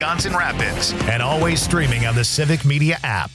Wisconsin Rapids, and always streaming on the Civic Media app.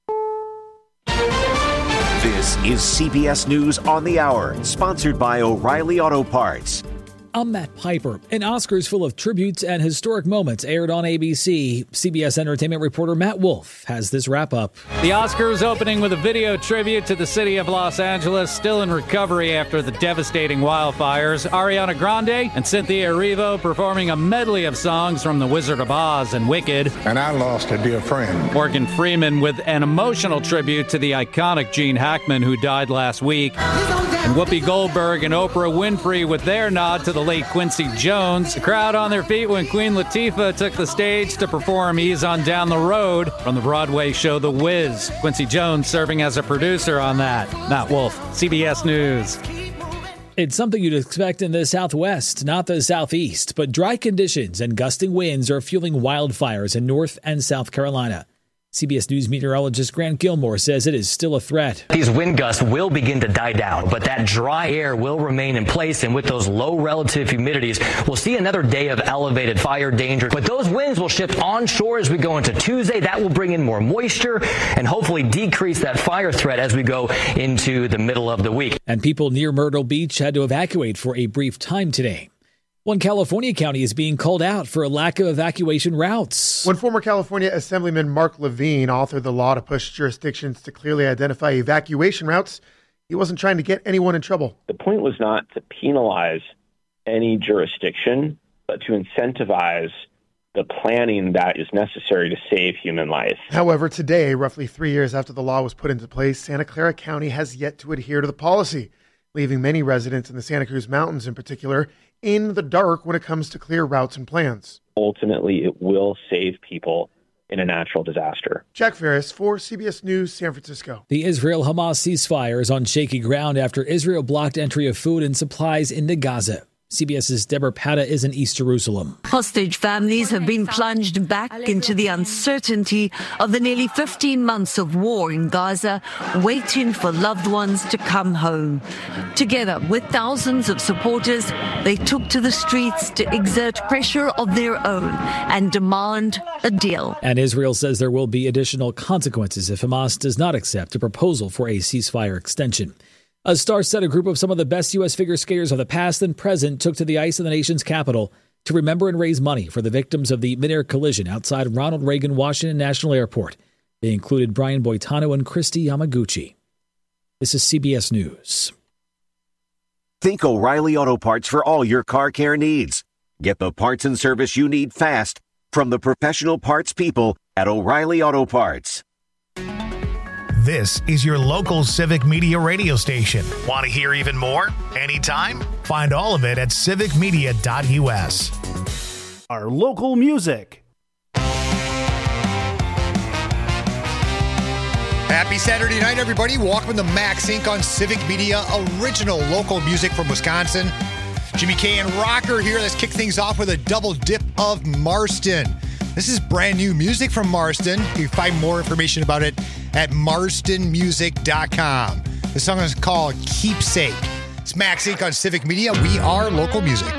This is CBS News on the Hour, sponsored by O'Reilly Auto Parts. I'm Matt Piper. An Oscars full of tributes and historic moments aired on ABC. CBS Entertainment reporter Matt Wolf has this wrap-up. The Oscars opening with a video tribute to the city of Los Angeles, still in recovery after the devastating wildfires. Ariana Grande and Cynthia Erivo performing a medley of songs from The Wizard of Oz and Wicked. And I lost a dear friend. Morgan Freeman with an emotional tribute to the iconic Gene Hackman, who died last week. And Whoopi Goldberg and Oprah Winfrey with their nod to the late Quincy Jones. The crowd on their feet when Queen Latifah took the stage to perform Ease on Down the Road from the Broadway show The Wiz. Quincy Jones serving as a producer on that. Matt Wolf, CBS News. It's something you'd expect in the Southwest, not the Southeast, but dry conditions and gusting winds are fueling wildfires in North and South Carolina. CBS News meteorologist Grant Gilmore says it is still a threat. These wind gusts will begin to die down, but that dry air will remain in place. And with those low relative humidities, we'll see another day of elevated fire danger. But those winds will shift onshore as we go into Tuesday. That will bring in more moisture and hopefully decrease that fire threat as we go into the middle of the week. And people near Myrtle Beach had to evacuate for a brief time today. One California county is being called out for a lack of evacuation routes. When former California Assemblyman Mark Levine authored the law to push jurisdictions to clearly identify evacuation routes, he wasn't trying to get anyone in trouble. The point was not to penalize any jurisdiction, but to incentivize the planning that is necessary to save human life. However, today, roughly 3 years after the law was put into place, Santa Clara County has yet to adhere to the policy, leaving many residents in the Santa Cruz Mountains in particular in the dark when it comes to clear routes and plans. Ultimately, it will save people in a natural disaster. Jack Ferris for CBS News, San Francisco. The Israel-Hamas ceasefire is on shaky ground after Israel blocked entry of food and supplies into Gaza. CBS's Deborah Pata is in East Jerusalem. Hostage families have been plunged back into the uncertainty of the nearly 15 months of war in Gaza, waiting for loved ones to come home. Together with thousands of supporters, they took to the streets to exert pressure of their own and demand a deal. And Israel says there will be additional consequences if Hamas does not accept a proposal for a ceasefire extension. A star-studded group of some of the best U.S. figure skaters of the past and present took to the ice of the nation's capital to remember and raise money for the victims of the mid-air collision outside Ronald Reagan Washington National Airport. They included Brian Boitano and Christy Yamaguchi. This is CBS News. Think O'Reilly Auto Parts for all your car care needs. Get the parts and service you need fast from the professional parts people at O'Reilly Auto Parts. This is your local Civic Media radio station. Want to hear even more? Anytime? Find all of it at civicmedia.us. Our local music. Happy Saturday night, everybody. Welcome to Max Inc. on Civic Media, original local music from Wisconsin. Jimmy K and Rocker here. Let's kick things off with a double dip of Marston. This is brand new music from Marston. You can find more information about it at marstonmusic.com. The song is called Keepsake. It's Max Inc. on Civic Media. We are local music.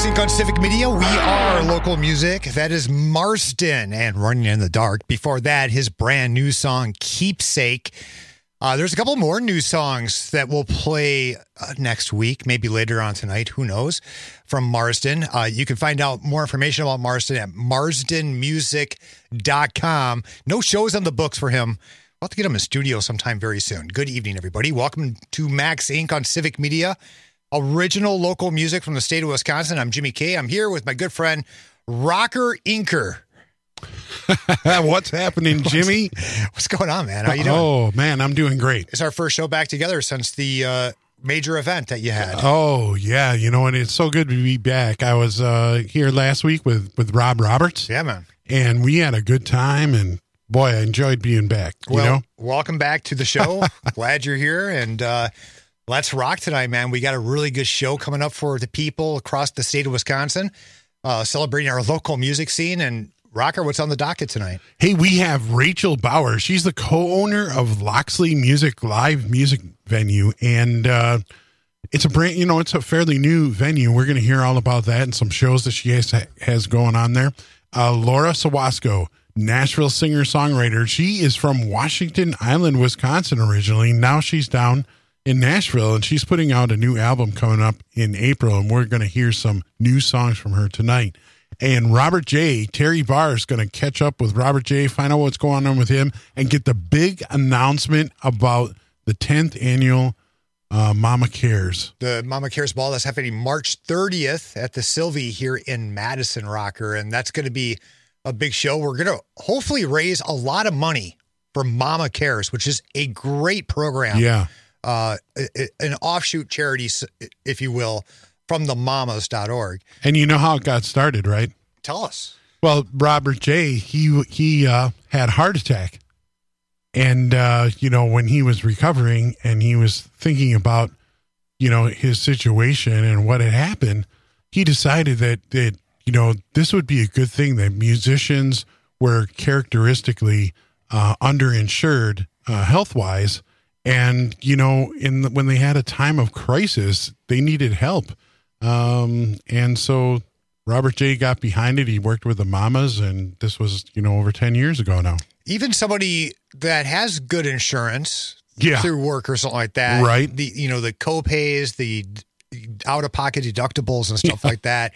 Max Inc. on Civic Media. We are local music. That is Marsden and Running in the Dark. Before that, his brand new song, Keepsake. There's a couple more new songs that we'll play next week, maybe later on tonight. Who knows? From Marsden. You can find out more information about Marsden at marsdenmusic.com. No shows on the books for him. We'll have to get him in studio sometime very soon. Good evening, everybody. Welcome to Max Inc. on Civic Media. Original local music from the state of Wisconsin. I'm Jimmy K. I'm here with my good friend, Rocker Inker. What's happening, Jimmy? What's going on, man? How you doing? Oh, man, I'm doing great. It's our first show back together since the major event that you had. Oh, yeah. You know, and it's so good to be back. I was here last week with Rob Roberts. Yeah, man. And we had a good time, and boy, I enjoyed being back. Well, welcome back to the show. Glad you're here, and let's rock tonight, man. We got a really good show coming up for the people across the state of Wisconsin, celebrating our local music scene. And Rocker, what's on the docket tonight? Hey, we have Rachel Bauer. She's the co-owner of Loxley Music Live Music Venue, and it's a brand. You know, it's a fairly new venue. We're going to hear all about that and some shows that she has going on there. Laura Sawasco, Nashville singer-songwriter. She is from Washington Island, Wisconsin originally. Now she's down in Nashville, and she's putting out a new album coming up in April, and we're going to hear some new songs from her tonight. And Robert J., Terry Barr is going to catch up with Robert J., find out what's going on with him, and get the big announcement about the 10th annual Mama Cares. The Mama Cares Ball that's happening March 30th at the Sylvie here in Madison, Rocker, and that's going to be a big show. We're going to hopefully raise a lot of money for Mama Cares, which is a great program. Yeah. An offshoot charity, if you will, from the mamas.org. And you know how it got started, right? Tell us. Well, Robert J., he had a heart attack. And, when he was recovering and he was thinking about, his situation and what had happened, he decided that this would be a good thing that musicians were characteristically underinsured health-wise. And, when they had a time of crisis, they needed help. And so Robert J. got behind it. He worked with the Mamas, and this was, over 10 years ago now. Even somebody that has good insurance through work or something like that. Right. The co-pays, the out-of-pocket deductibles and stuff like that.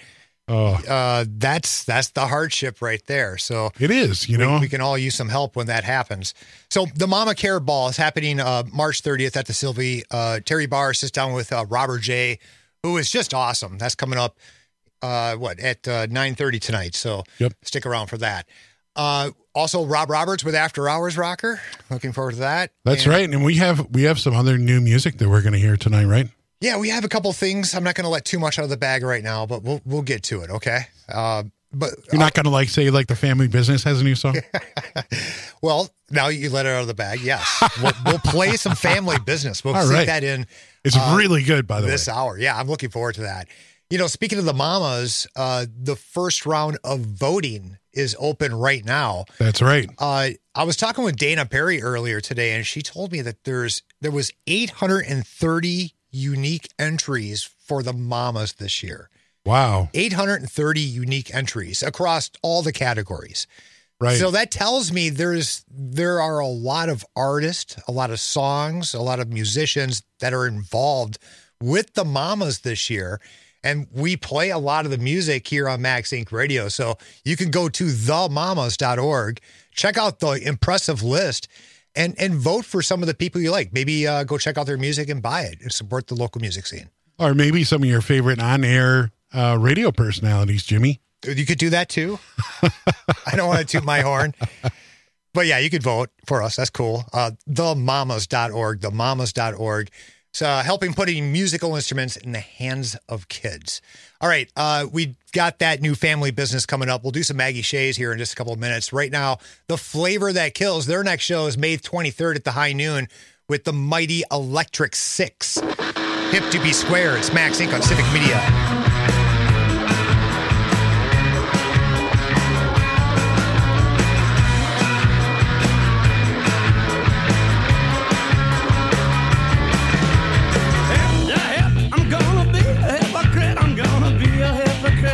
That's the hardship right there. So it is, we can all use some help when that happens. So the Mama Care Ball is happening March 30th at the Sylvie. Terry Barr sits down with Robert J., who is just awesome. That's coming up at 9:30 tonight. So Stick around for that. Also, Rob Roberts with After Hours Rocker. Looking forward to that. That's right. And we have some other new music that we're going to hear tonight, right? Yeah, we have a couple things. I'm not going to let too much out of the bag right now, but we'll get to it, okay? But you're not going to say the Family Business has a new song? Well, now you let it out of the bag. Yes, we'll play some Family Business. We'll stick that in. It's really good, by the way. This hour, yeah, I'm looking forward to that. Speaking of the Mamas, the first round of voting is open right now. That's right. I was talking with Dana Perry earlier today, and she told me that there was 830 unique entries for the Mamas this year. Wow. 830 unique entries across all the categories. Right. So that tells me there are a lot of artists, a lot of songs, a lot of musicians that are involved with the Mamas this year. And we play a lot of the music here on Max Inc. Radio. So you can go to themamas.org, check out the impressive list, and vote for some of the people you like. Maybe go check out their music and buy it and support the local music scene. Or maybe some of your favorite on-air radio personalities, Jimmy. You could do that too. I don't want to toot my horn. But yeah, you could vote for us. That's cool. Themamas.org, themamas.org. It's helping putting musical instruments in the hands of kids. All right, we got that new Family Business coming up. We'll do some Maggie Shays here in just a couple of minutes. Right now, The Flavor That Kills, their next show is May 23rd at the High Noon with the mighty Electric Six. Hip to be square. It's Max Inc. on Civic Media. I'm gonna be a hypocrite.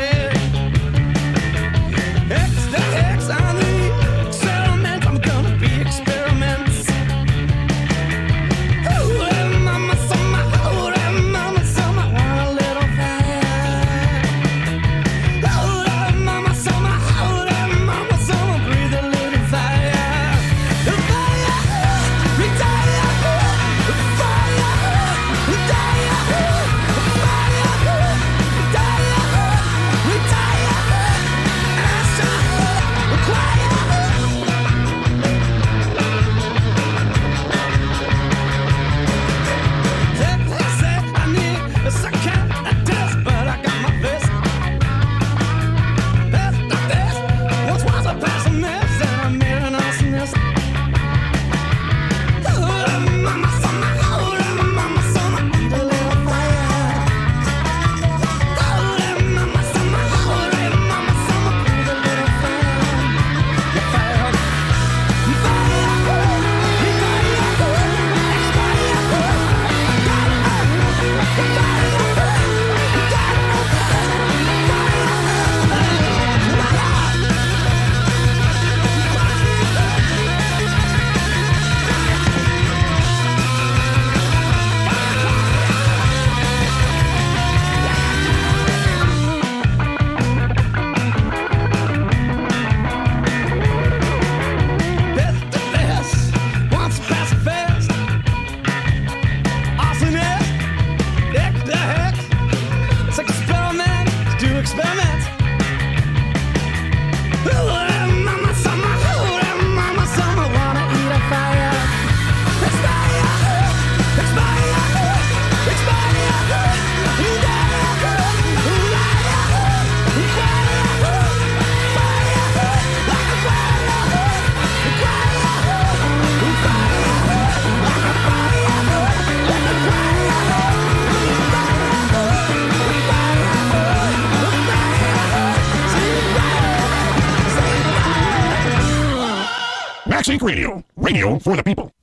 Max Inc. Radio. Radio for the people.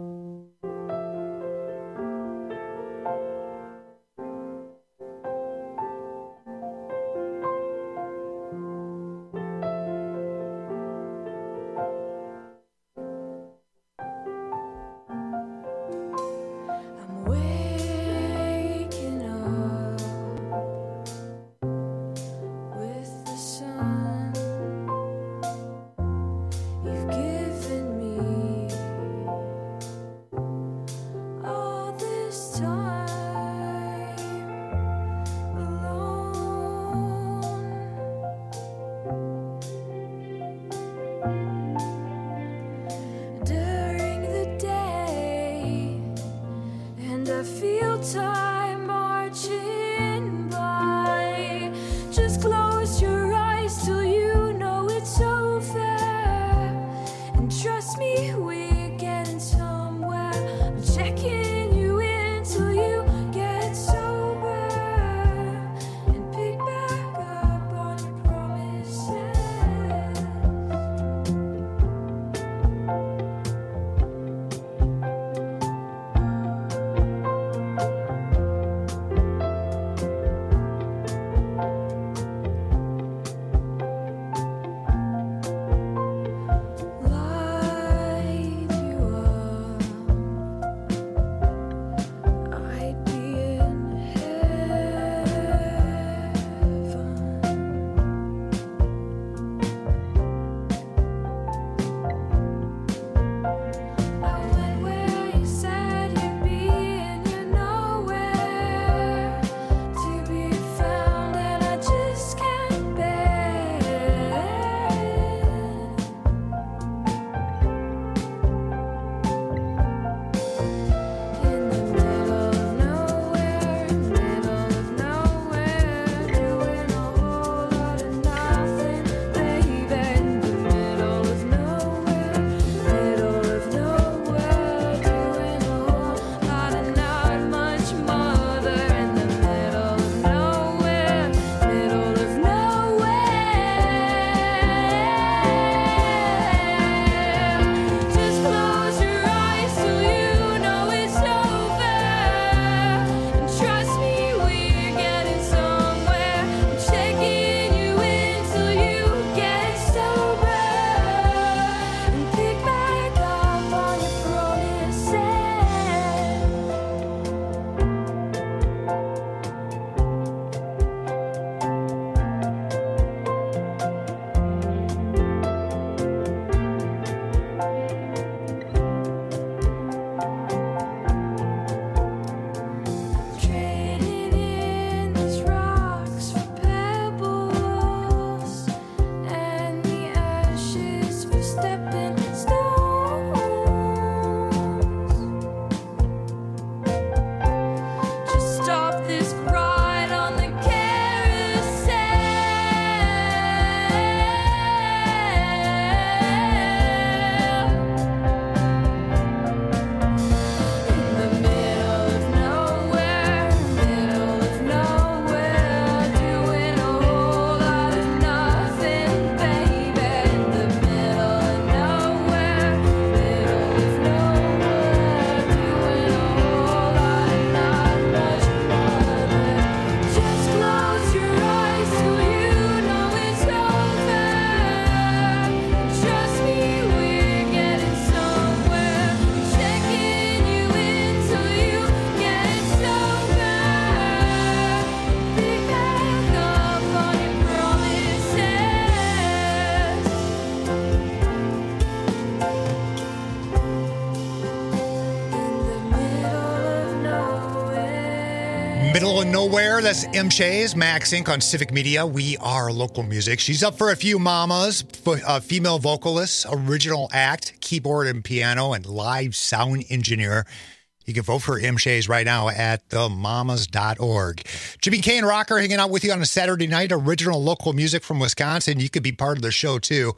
Middle of Nowhere, that's M. Shays, Max Inc. on Civic Media. We are local music. She's up for a few mamas, female vocalist, original act, keyboard and piano, and live sound engineer. You can vote for M. Shays right now at themamas.org. Jimmy K and Rocker hanging out with you on a Saturday night. Original local music from Wisconsin. You could be part of the show, too.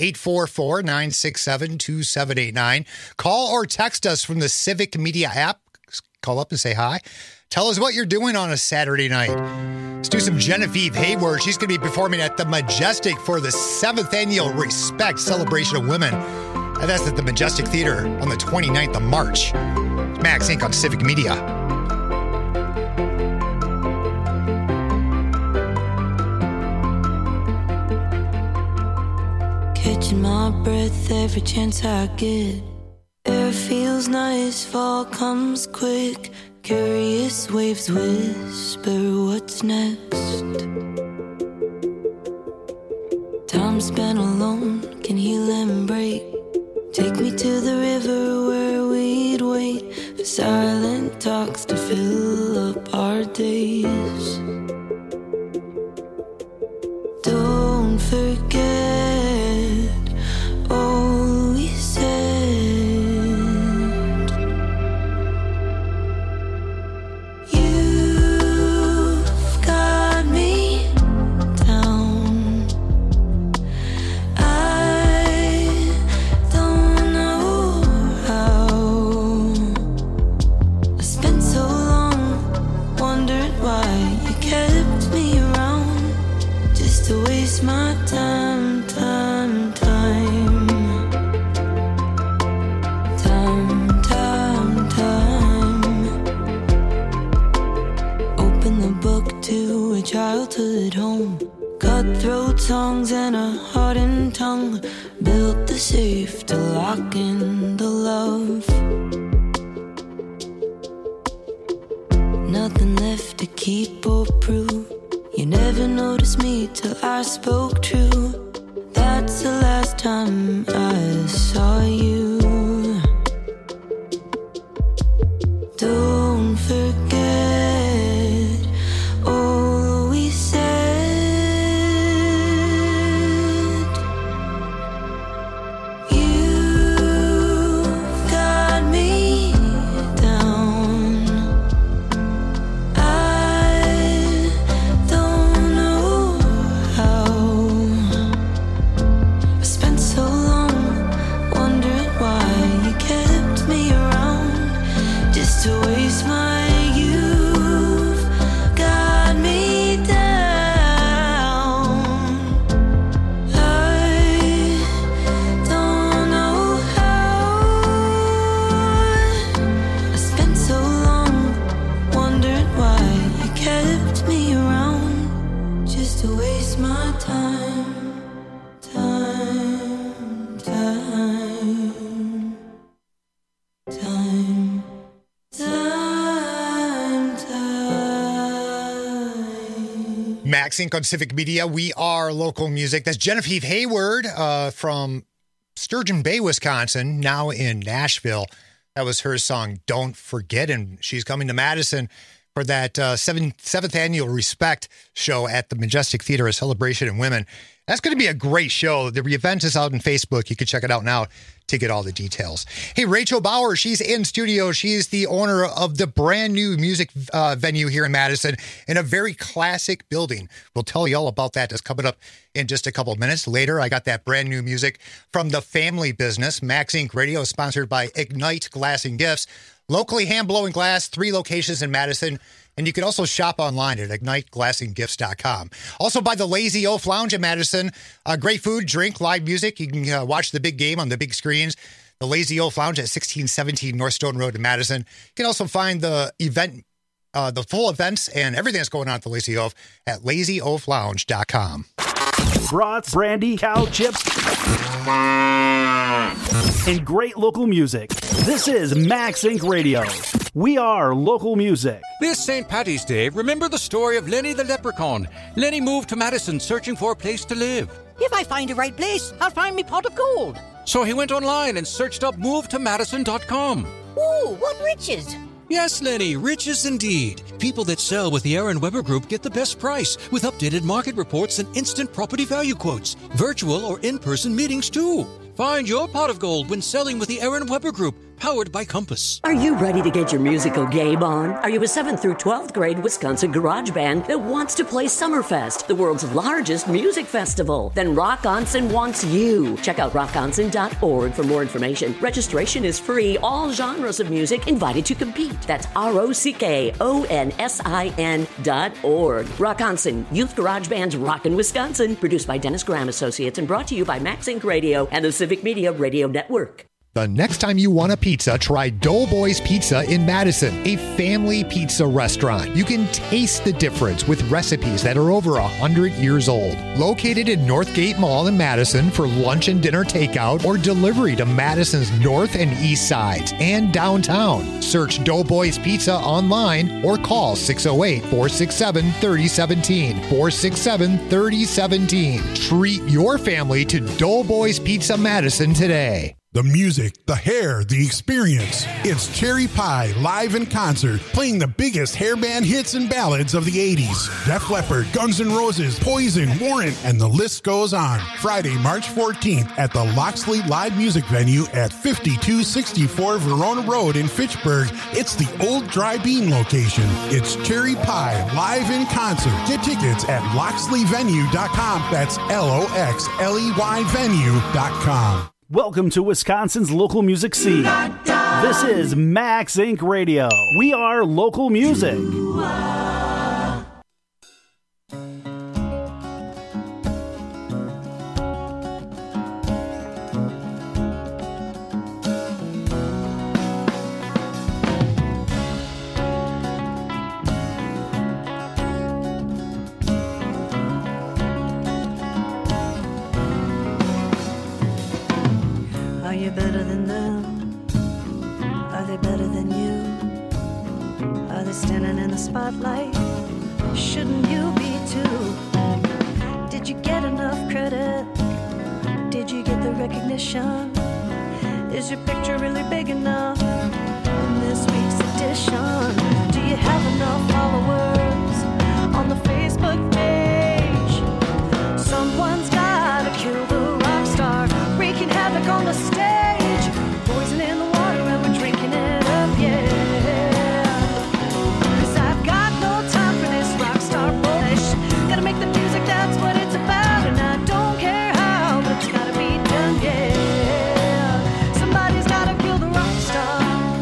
844-967-2789. Call or text us from the Civic Media app. Call up and say hi. Tell us what you're doing on a Saturday night. Let's do some Genevieve Hayward. She's going to be performing at the Majestic for the 7th Annual Respect Celebration of Women. And that's at the Majestic Theater on the 29th of March. It's Max Inc. on Civic Media. Catching my breath every chance I get. Air feels nice, fall comes quick. Curious waves whisper what's next. Time spent alone can heal and break. Take me to the river where we'd wait for silent talks to fill up our days. Don't forget all we said. You've got me down. I don't know how. I spent so long wondering why you kept me around, just to waste my time. Open the book to a childhood home. Cutthroat songs and a hardened tongue. Built the safe to lock in the love. Nothing left to keep or prove. You never noticed me till I spoke true. That's the last time I saw you. Don't forget all we said. You've got me down. I don't know how. I spent so long wondering why you kept me around, just to waste my youth. Got me down. I don't know how. I spent so long wondering why you kept me around, just to waste my time. Max Inc. on Civic Media. We are local music. That's Genevieve Hayward from Sturgeon Bay, Wisconsin, now in Nashville. That was her song, Don't Forget. And she's coming to Madison for that seventh annual Respect show at the Majestic Theater, a celebration of women. That's going to be a great show. The event is out on Facebook. You can check it out now to get all the details. Hey, Rachel Bauer, she's in studio. She's the owner of the brand new music venue here in Madison in a very classic building. We'll tell you all about that. That's coming up in just a couple of minutes. Later, I got that brand new music from the family business. Max Inc. Radio, sponsored by Ignite Glass and Gifts. Locally hand-blowing glass, 3 locations in Madison. And you can also shop online at IgniteGlassandGifts.com. Also by the Lazy Oaf Lounge in Madison. Great food, drink, live music. You can watch the big game on the big screens. The Lazy Oaf Lounge at 1617 North Stone Road in Madison. You can also find the event, the full events and everything that's going on at the Lazy Oaf at LazyOafLounge.com. Brats, brandy, cow chips, and great local music. This is Max Inc. Radio. We are local music. This St. Paddy's Day, remember the story of Lenny the Leprechaun. Lenny moved to Madison searching for a place to live. If I find the right place, I'll find me pot of gold. So he went online and searched up movetomadison.com. Ooh, what riches! Yes, Lenny, riches indeed. People that sell with the Aaron Weber Group get the best price with updated market reports and instant property value quotes. Virtual or in-person meetings, too. Find your pot of gold when selling with the Aaron Weber Group. powered by Compass. Are you ready to get your musical game on? Are you a 7th through 12th grade Wisconsin garage band that wants to play Summerfest, the world's largest music festival? Then Rock Onsen wants you. Check out rockonsen.org for more information. Registration is free. All genres of music invited to compete. That's ROCKONSIN.org. Rock Onsen, Youth Garage Band's Rockin' Wisconsin. Produced by Dennis Graham Associates and brought to you by Max Inc. Radio and the Civic Media Radio Network. The next time you want a pizza, try Doughboys Pizza in Madison, a family pizza restaurant. You can taste the difference with recipes that are over 100 years old. Located in Northgate Mall in Madison for lunch and dinner takeout or delivery to Madison's north and east sides and downtown. Search Doughboys Pizza online or call 608-467-3017. 467-3017. Treat your family to Doughboys Pizza Madison today. The music, the hair, the experience. It's Cherry Pie live in concert, playing the biggest hairband hits and ballads of the 80s. Def Leppard, Guns N' Roses, Poison, Warrant, and the list goes on. Friday, March 14th at the Loxley Live Music Venue at 5264 Verona Road in Fitchburg. It's the old Dry Bean location. It's Cherry Pie live in concert. Get tickets at loxleyvenue.com. That's LOXLEY venue.com. Welcome to Wisconsin's local music scene. This is Max Inc. Radio. We are local music. Are you better than them? Are they better than you? Are they standing in the spotlight? Shouldn't you be too? Did you get enough credit? Did you get the recognition? Is your picture really big enough in this week's edition? Do you have enough followers on the Facebook page? Someone's gotta kill the rock star, wreaking havoc on the stage. Poison in the water and we're drinking it up, yeah. 'Cause I've got no time for this rock star bullshit. Gotta make the music, that's what it's about. And I don't care how, but it's gotta be done, yeah. Somebody's gotta kill the rock star.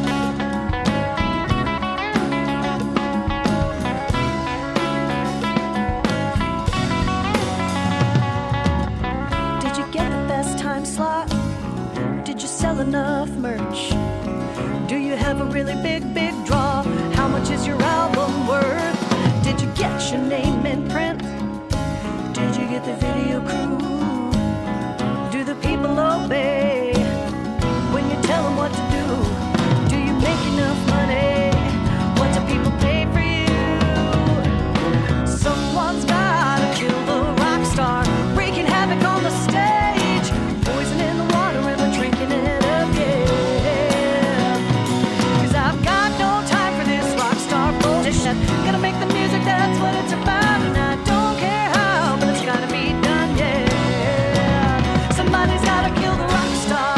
Did you get the best time slot? Did you sell enough merch? Do you have a really big, big draw? How much is your album worth? Did you get your name in print? Did you get the video crew? Do the people obey when you tell them what to do? Do you make enough money? What do people pay for you? Someone's gotta kill the rock star, wreaking havoc on the stage. Poison in the water and we're drinking it up, yeah. 'Cause I've got no time for this rock star bullshit. Gotta make the music, that's what it's about. And I don't care how, but it's gotta be done, yeah. Somebody's gotta kill the rock star.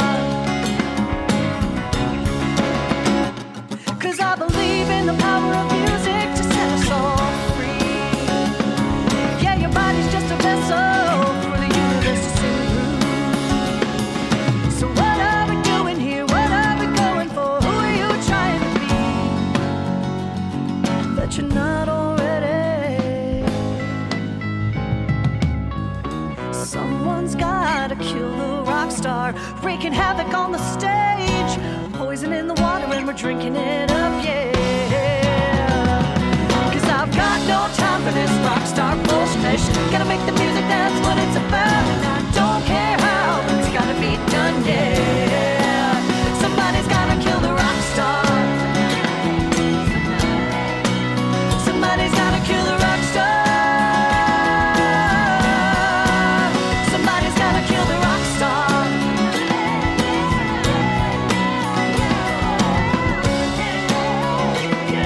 'Cause I believe in the power of music to set us all free. Yeah, your body's just a vessel for the universe to sing through. So what are we doing here? What are we going for? Who are you trying to be that you're not already? Someone's gotta kill the rock star, wreaking havoc on the stage. Poison in the water and we're drinking it up, yeah. 'Cause I've got no time for this rock star bullshit. Gotta make the music, that's what it's about. And I don't care how, but it's gotta be done, yeah. Somebody's gotta kill the rock star. Somebody's gotta kill the rock star. Somebody's gotta kill the rock star. Yeah.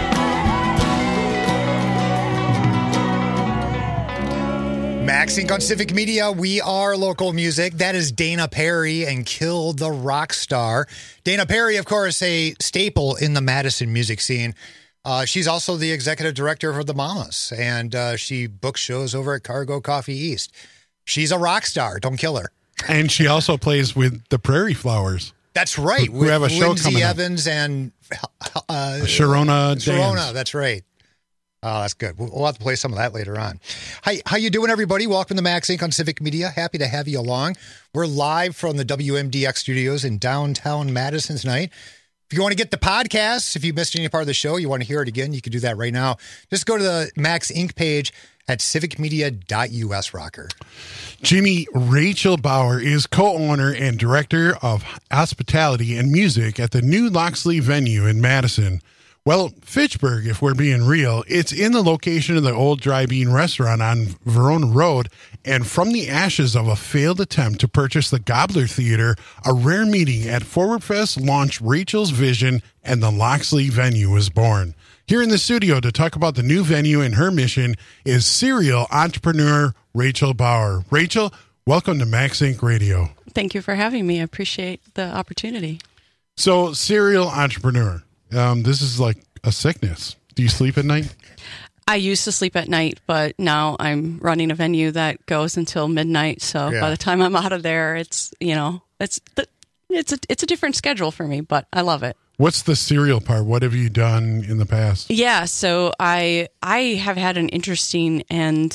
Max Inc. on Civic Media. We are local music. That is Dana Perry and Kill the Rock Star. Dana Perry, of course, a staple in the Madison music scene. She's also the executive director for the Mamas, and she books shows over at Cargo Coffee East. She's a rock star. Don't kill her. And she also plays with the Prairie Flowers. That's right. We have a show Lindsay coming Evans and Sharona Dance. That's right. Oh, that's good. We'll have to play some of that later on. Hi, how you doing, everybody? Welcome to Max Inc. on Civic Media. Happy to have you along. We're live from the WMDX studios in downtown Madison tonight. If you want to get the podcast, if you missed any part of the show, you want to hear it again, you can do that right now. Just go to the Max Inc. page at civicmedia.us, rocker. Jimmy, Rachel Bauer is co-owner and director of hospitality and music at the new Loxley venue in Madison. Well, Fitchburg, if we're being real, it's in the location of the old Dry Bean restaurant on Verona Road, and from the ashes of a failed attempt to purchase the Gobbler Theater, a rare meeting at Forward Fest launched Rachel's vision, and the Loxley venue was born. Here in the studio to talk about the new venue and her mission is serial entrepreneur Rachel Bauer. Rachel, welcome to Max Inc. Radio. Thank you for having me. I appreciate the opportunity. So, serial entrepreneur. This is like a sickness. Do you sleep at night? I used to sleep at night, but now I'm running a venue that goes until midnight. So by the time I'm out of there, it's a different schedule for me, but I love it. What's the serial part? What have you done in the past? Yeah, so I have had an interesting and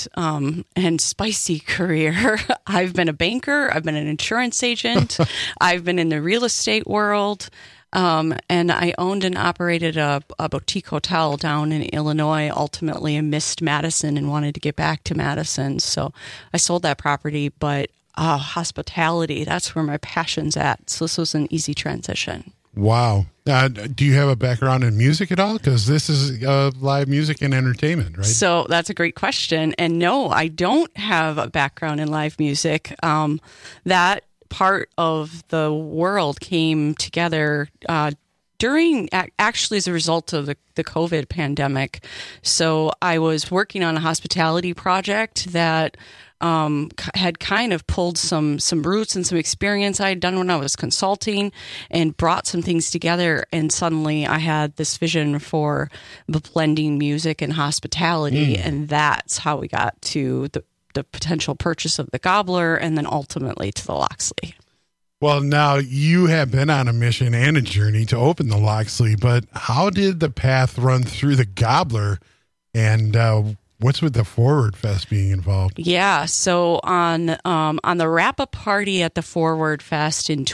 spicy career. I've been a banker. I've been an insurance agent. I've been in the real estate world. And I owned and operated a boutique hotel down in Illinois. Ultimately, I missed Madison and wanted to get back to Madison. So I sold that property, but hospitality, that's where my passion's at. So this was an easy transition. Wow. Do you have a background in music at all? Because this is live music and entertainment, right? So that's a great question. And no, I don't have a background in live music. That part of the world came together actually as a result of the COVID pandemic. So I was working on a hospitality project that had kind of pulled some roots and some experience I had done when I was consulting and brought some things together. And suddenly I had this vision for blending music and hospitality. And that's how we got to the potential purchase of the Gobbler and then ultimately to the Loxley. Well, now you have been on a mission and a journey to open the Loxley, but how did the path run through the Gobbler, and what's with the Forward Fest being involved? Yeah, so on the wrap-up party at the Forward Fest in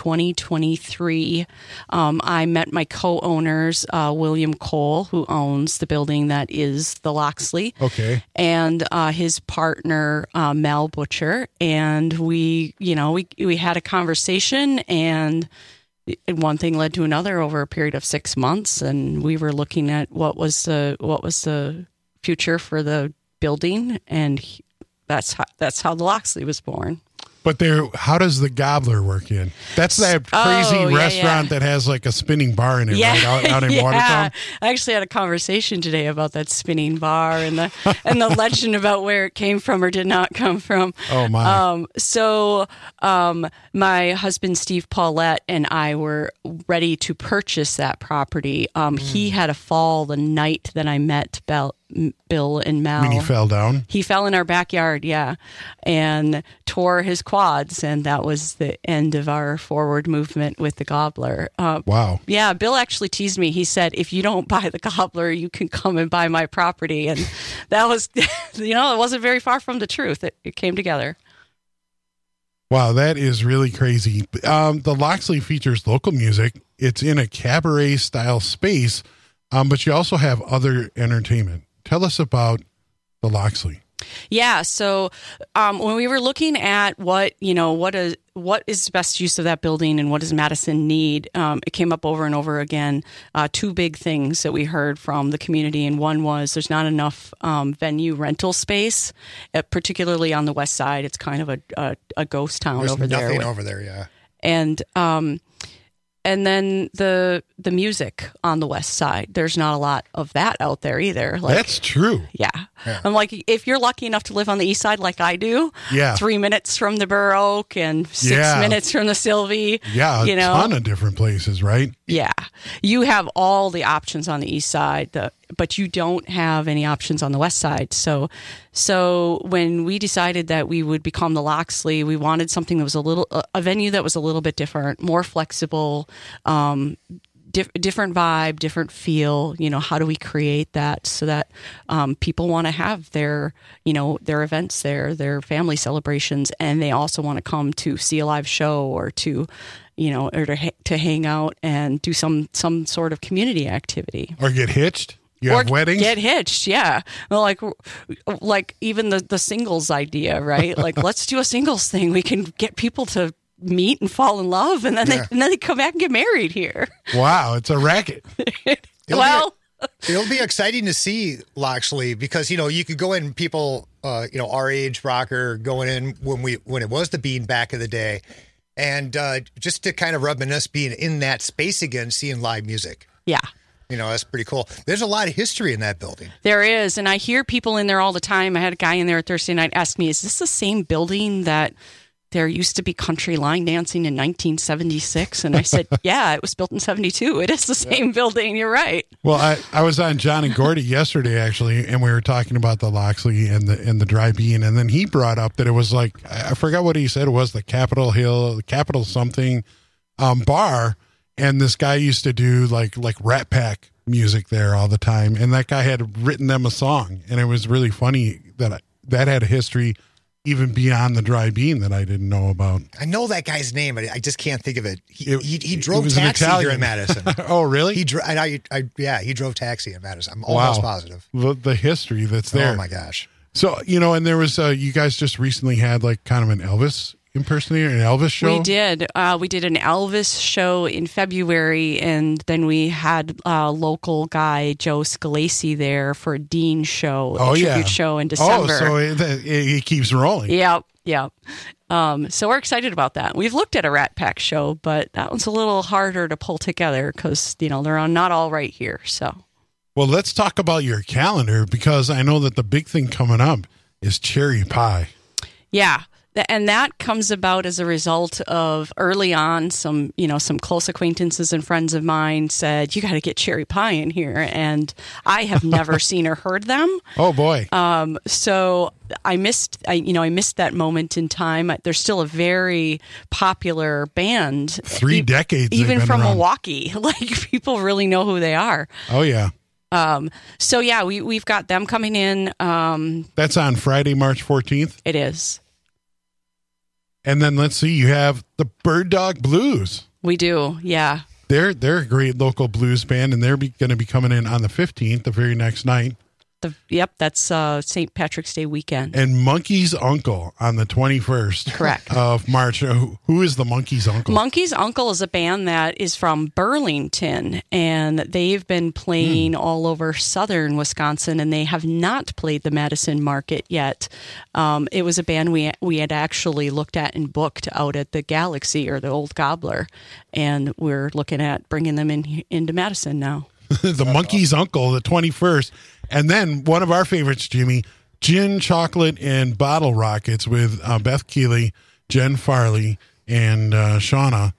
2023, I met my co-owners, William Cole, who owns the building that is the Loxley, and his partner, Mel Butcher, and we had a conversation, and one thing led to another over a period of 6 months, and we were looking at what was the future for the building, and that's how the Loxley was born. But how does the Gobbler work in? That's that crazy restaurant that has like a spinning bar in it, right? Out in Watertown. I actually had a conversation today about that spinning bar and the legend about where it came from or did not come from. Oh my! So my husband Steve Paulette and I were ready to purchase that property. He had a fall the night that I met Bill and Mel. When he fell down? He fell in our backyard, and tore his quads, and that was the end of our forward movement with the Gobbler. Wow. Yeah, Bill actually teased me. He said, if you don't buy the Gobbler, you can come and buy my property. And that was, it wasn't very far from the truth. It came together. Wow, that is really crazy. The Loxley features local music. It's in a cabaret-style space, but you also have other entertainment. Tell us about the Loxley. Yeah. So when we were looking at what is the best use of that building and what does Madison need, it came up over and over again. Two big things that we heard from the community, and one was there's not enough venue rental space, particularly on the west side. It's kind of a ghost town over there. There's nothing over there, yeah. And And then the music on the west side, there's not a lot of that out there either. Like, that's true. Yeah. I'm like, if you're lucky enough to live on the east side like I do, 3 minutes from the Burr Oak and 6 minutes from the Sylvie. Yeah, a ton of different places, right? Yeah. You have all the options on the east side, but you don't have any options on the west side. So when we decided that we would become the Loxley, we wanted something that was a venue that was a little bit different, more flexible, different vibe, different feel. How do we create that so that people want to have their events there, their family celebrations, and they also want to come to see a live show or to to hang out and do some sort of community activity or get hitched. You have weddings? Get hitched, yeah. Well, like even the singles idea, right? Like, let's do a singles thing. We can get people to meet and fall in love, and then they come back and get married here. Wow, it's a racket. It'll be exciting to see, Loxley, because you could go in, people our age, rocker, going in when it was the Bean back in the day, and just to kind of reminisce being in that space again, seeing live music. Yeah. That's pretty cool. There's a lot of history in that building. There is, and I hear people in there all the time. I had a guy in there Thursday night ask me, is this the same building that there used to be country line dancing in 1976? And I said, yeah, it was built in 72. It is the same building. You're right. Well, I was on John and Gordy yesterday, actually, and we were talking about the Loxley and the Dry Bean, and then he brought up that it was like, I forgot what he said it was, the Capitol something bar. And this guy used to do like Rat Pack music there all the time. And that guy had written them a song. And it was really funny that had a history even beyond the Dry Bean that I didn't know about. I know that guy's name, but I just can't think of it. He drove taxi here in Madison. Oh, really? He drove taxi in Madison. I'm almost positive. The history that's there. Oh, my gosh. So, and there was, you guys just recently had like kind of an Elvis impersonator, an Elvis show? We did. We did an Elvis show in February, and then we had local guy Joe Scalesi there for a Dean show, a tribute show in December. Oh, so it keeps rolling. Yep. So we're excited about that. We've looked at a Rat Pack show, but that one's a little harder to pull together because, they're not all right here. So, well, let's talk about your calendar, because I know that the big thing coming up is Cherry Pie. Yeah. And that comes about as a result of early on, some close acquaintances and friends of mine said, you got to get Cherry Pie in here. And I have never seen or heard them. Oh, boy. So I missed that moment in time. They're still a very popular band. 3 decades. Even from Milwaukee. Like, people really know who they are. Oh, yeah. So, yeah, we've got them coming in. That's on Friday, March 14th? It is. And then let's see, you have the Bird Dog Blues. We do, yeah. They're a great local blues band, and they're going to be coming in on the 15th, the very next night. That's St. Patrick's Day weekend. And Monkey's Uncle on the 21st Correct. Of March. Who is the Monkey's Uncle? Monkey's Uncle is a band that is from Burlington, and they've been playing all over southern Wisconsin, and they have not played the Madison market yet. It was a band we had actually looked at and booked out at the Galaxy or the Old Gobbler, and we're looking at bringing them into Madison now. The Monkey's Uncle, the 21st. And then one of our favorites, Jimmy, Gin, Chocolate, and Bottle Rockets with Beth Keeley, Jen Farley, and Shauna.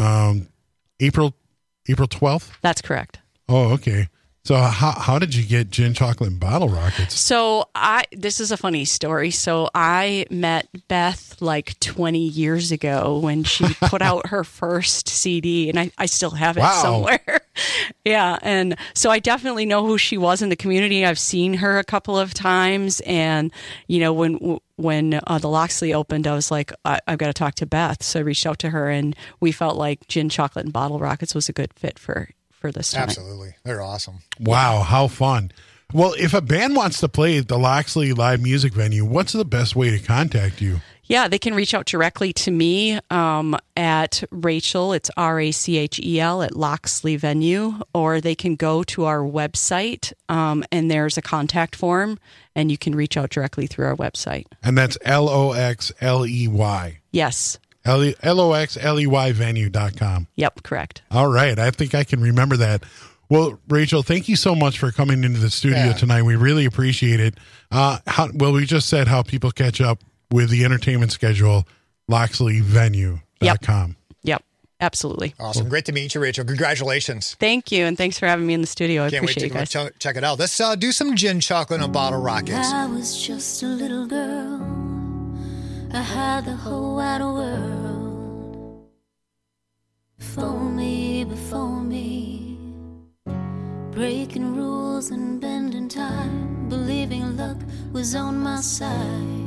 April 12th? That's correct. Oh, okay. So how did you get Gin, Chocolate, and Bottle Rockets? So this is a funny story. So I met Beth like 20 years ago when she put out her first CD, and I still have it somewhere. Yeah, and so I definitely know who she was in the community. I've seen her a couple of times, and when the Loxley opened, I was like, I've got to talk to Beth. So I reached out to her, and we felt like Gin, Chocolate, and Bottle Rockets was a good fit for this time. Absolutely. They're awesome. Wow, how fun. Well, if a band wants to play at the Loxley Live Music Venue, what's the best way to contact you? Yeah, they can reach out directly to me at Rachel, it's RACHEL at Loxley Venue, or they can go to our website and there's a contact form, and you can reach out directly through our website. And that's LOXLEY. Yes. LOXLEYvenue.com. Yep, correct. All right. I think I can remember that. Well, Rachel, thank you so much for coming into the studio tonight. We really appreciate it. We just said how people catch up with the entertainment schedule, LoxleyVenue.com. Yep, absolutely. Awesome. Great to meet you, Rachel. Congratulations. Thank you, and thanks for having me in the studio. I Can't wait appreciate it, guys. check it out. Let's do some gin, chocolate, and a bottle rockets. I was just a little girl. I had the whole wide world before me, breaking rules and bending time, believing luck was on my side,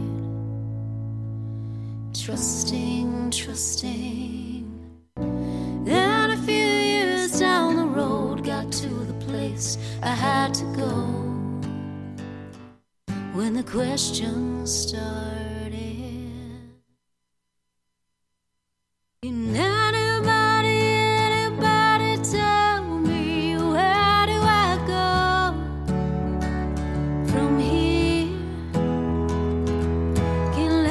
trusting. Then a few years down the road, got to the place I had to go. When the questions started, anybody tell me, where do I go from here? Can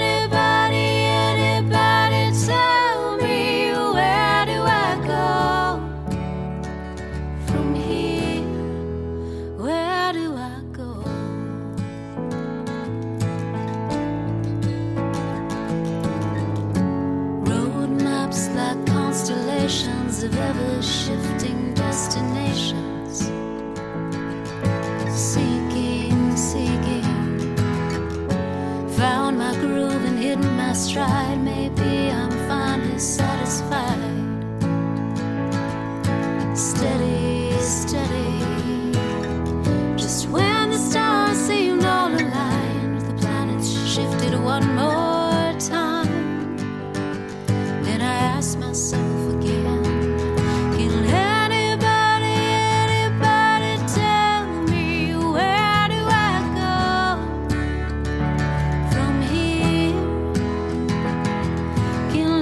anybody tell me, where do I go from here? Where do I go? Road maps like constellations of ever-shifting destinations. Seeking, found my groove and hidden my stride. Maybe I'm finally satisfied. Steady, just when the stars seemed all aligned, the planets shifted one more time. Then I asked myself again, can anybody tell me, where do I go from here? Can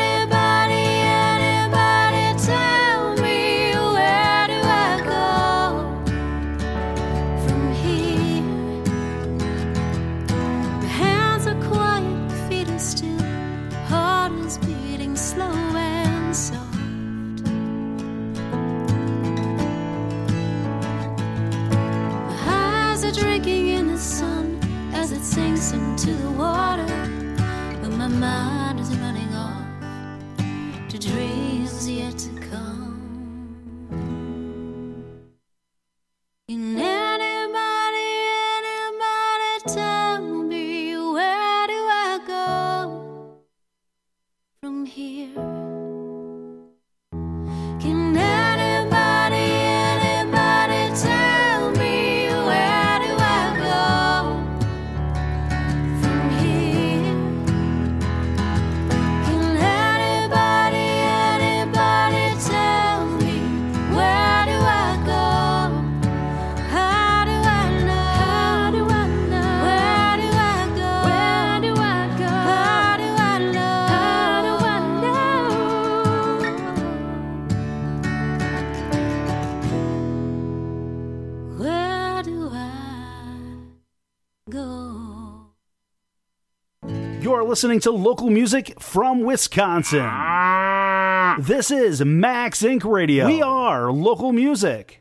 anybody tell me, where do I go from here? My hands are quiet, my feet are still, heart is beating slow and soft. My eyes are drinking in the sun as it sinks into the water, but my mind is running off to dreams yet to come. Can anybody tell me, where do I go from here? Can anybody tell me, where do I go from here? Can anybody tell me, where do I go? How do I know? Where do I go? How do I know? Where do I go? You're listening to local music from Wisconsin. This is Max Inc. Radio. We are local music.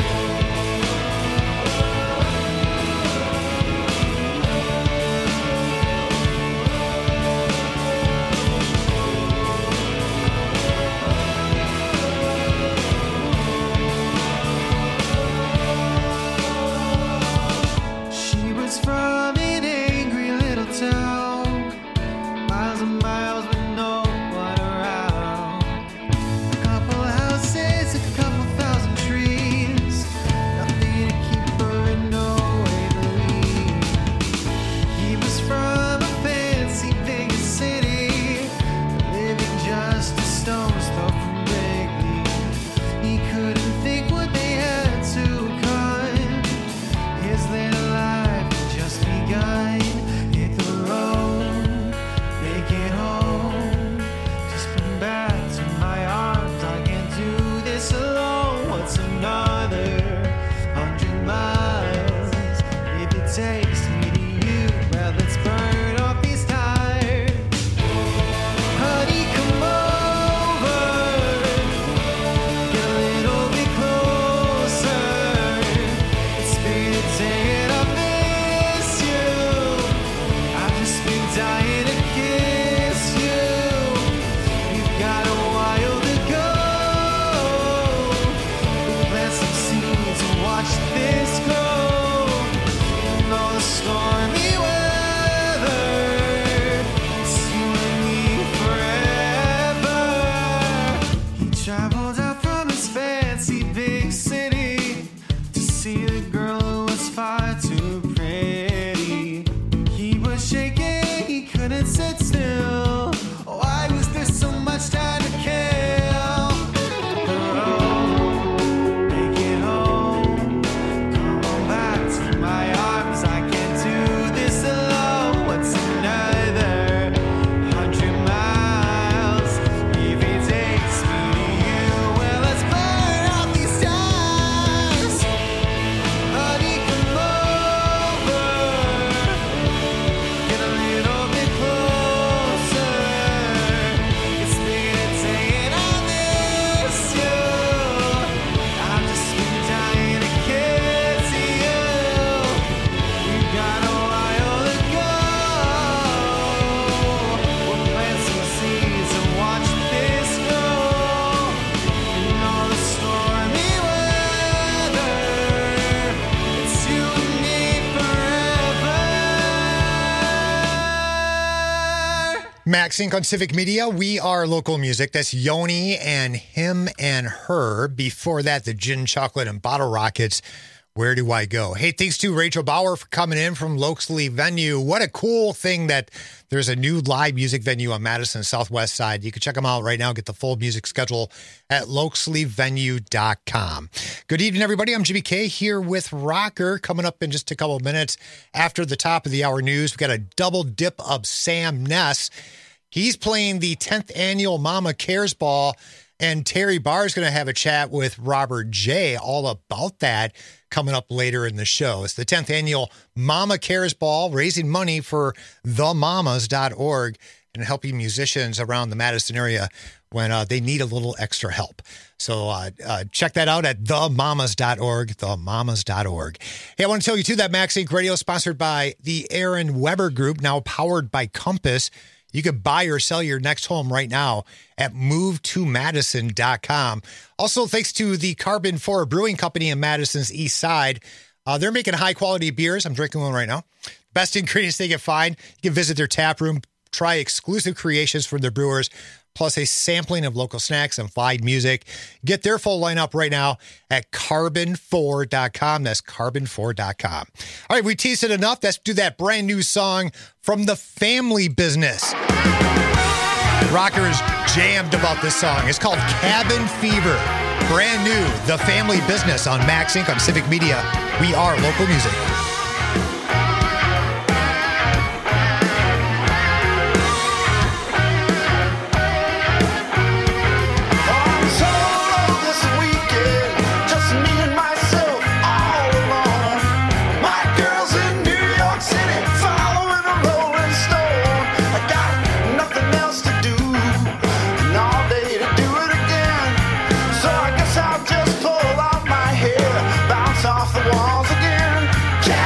She was from an angry little town, miles and miles with no one around. A couple houses, a couple thousand trees. Max Inc. on Civic Media. We are local music. That's Yoni and Him and Her. Before that, the Gin, Chocolate, and Bottle Rockets. Where do I go? Hey, thanks to Rachel Bauer for coming in from Loxley Venue. What a cool thing that there's a new live music venue on Madison Southwest side. You can check them out right now. Get the full music schedule at loxleyvenue.com. Good evening, everybody. I'm Jimmy K here with Rocker. Coming up in just a couple of minutes after the top of the hour news, we've got a double dip of Sam Ness. He's playing the 10th annual Mama Cares Ball, and Terry Barr is going to have a chat with Robert J. all about that coming up later in the show. It's the 10th annual Mama Cares Ball, raising money for themamas.org and helping musicians around the Madison area when they need a little extra help. So check that out at themamas.org, themamas.org. Hey, I want to tell you, too, that Max Inc. Radio is sponsored by the Aaron Weber Group, now powered by Compass. You could buy or sell your next home right now at movetomadison.com. Also, thanks to the Carbon 4 Brewing Company in Madison's East Side. They're making high-quality beers. I'm drinking one right now. Best ingredients they can find. You can visit their tap room, try exclusive creations from their brewers, plus a sampling of local snacks and fine music. Get their full lineup right now at carbon4.com. That's carbon4.com. All right, we teased it enough. Let's do that brand new song from The Family Business. Rocker is jammed about this song. It's called Cabin Fever. Brand new, The Family Business on Max Inc. on Civic Media. We are local music. Off the walls again.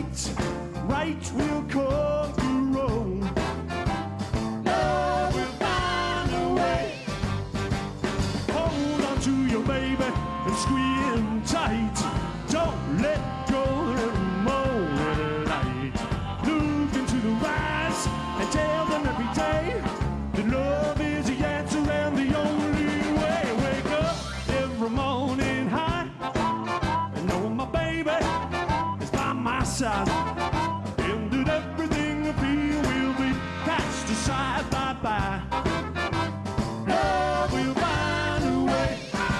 right, right will conquer wrong. Love will find a way. Hold on to your baby and squeeze him tight. Don't let go of the morning light. Look into the eyes and tell them every day that love is the answer and the only way. Wake up every morning high and know my baby is by my side. And that everything I feel will be cast aside. Bye-bye. Love will find a way.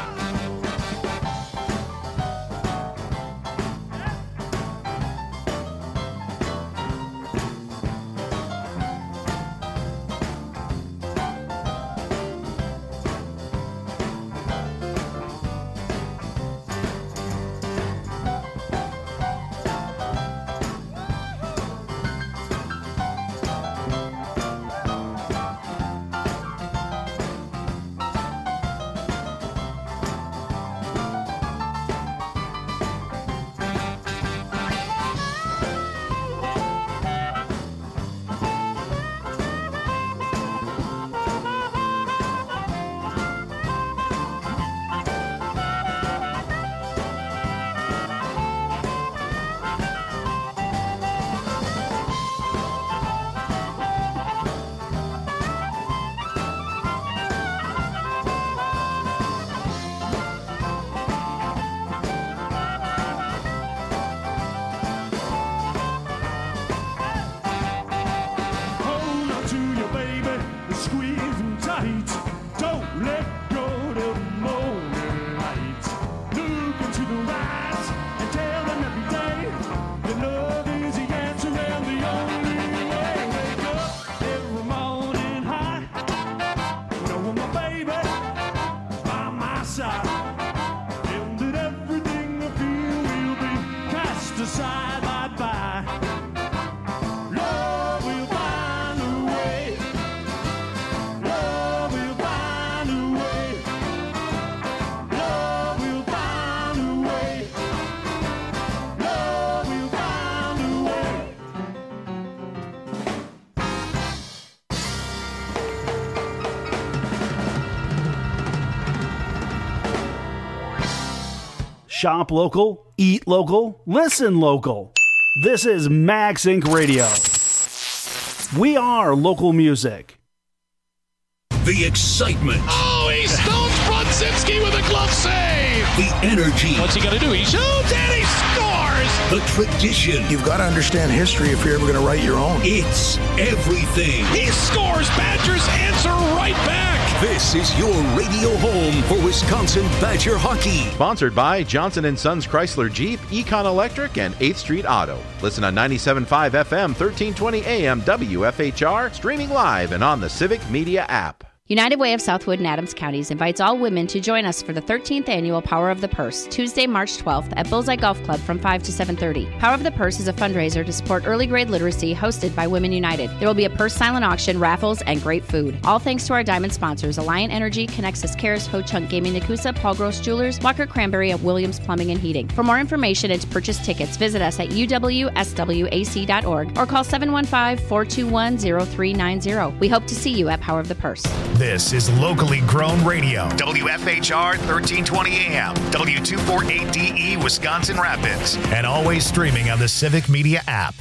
Hold on to your baby and squeeze him tight. Don't let go of the morning light. Look into the eyes and tell them every day that love is the answer and the only way. Wake up every morning high, knowing my baby is by my side, and that everything I feel will be cast aside. Bye-bye. Love will find a way. Love will find a way. Love will find a way. Love will find a way. Shop local, eat local, listen local. This is Max Inc. Radio. We are local music. The excitement. Oh, he stones Brodzinski with a glove save. The energy. What's he going to do? He shoots and he scores. The tradition. You've got to understand history if you're ever going to write your own. It's everything. He scores. Badgers answer right back. This is your radio home for Wisconsin Badger hockey. Sponsored by Johnson & Sons Chrysler Jeep, Econ Electric, and 8th Street Auto. Listen on 97.5 FM, 1320 AM, WFHR, streaming live and on the Civic Media app. United Way of Southwood and Adams Counties invites all women to join us for the 13th annual Power of the Purse, Tuesday, March 12th at Bullseye Golf Club from 5 to 7:30. Power of the Purse is a fundraiser to support early grade literacy hosted by Women United. There will be a purse silent auction, raffles, and great food. All thanks to our diamond sponsors, Alliant Energy, Connexus Cares, Ho Chunk Gaming Nakusa, Paul Gross Jewelers, Walker Cranberry, and Williams Plumbing and Heating. For more information and to purchase tickets, visit us at uwswac.org or call 715-421-0390. We hope to see you at Power of the Purse. This is locally grown radio. WFHR 1320 AM, W248DE Wisconsin Rapids, and always streaming on the Civic Media app.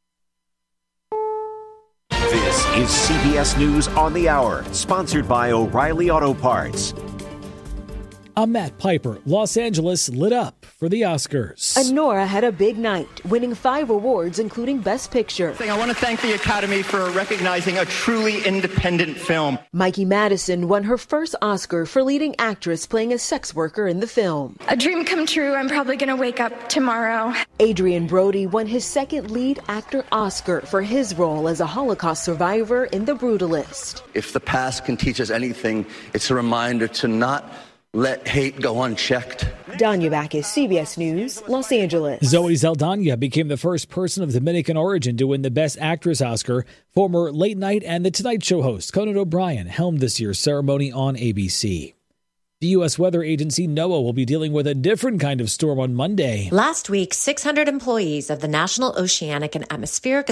This is CBS News on the Hour, sponsored by O'Reilly Auto Parts. I'm Matt Piper. Los Angeles lit up for the Oscars. Anora had a big night, winning 5 awards, including Best Picture. I want to thank the Academy for recognizing a truly independent film. Mikey Madison won her first Oscar for leading actress playing a sex worker in the film. A dream come true. I'm probably going to wake up tomorrow. Adrian Brody won his second lead actor Oscar for his role as a Holocaust survivor in The Brutalist. If the past can teach us anything, it's a reminder to not let hate go unchecked. Danya Backus, CBS News, Los Angeles. Zoe Saldana became the first person of Dominican origin to win the Best Actress Oscar. Former Late Night and The Tonight Show host Conan O'Brien helmed this year's ceremony on ABC. The U.S. Weather Agency, NOAA, will be dealing with a different kind of storm on Monday. Last week, 600 employees of the National Oceanic and Atmospheric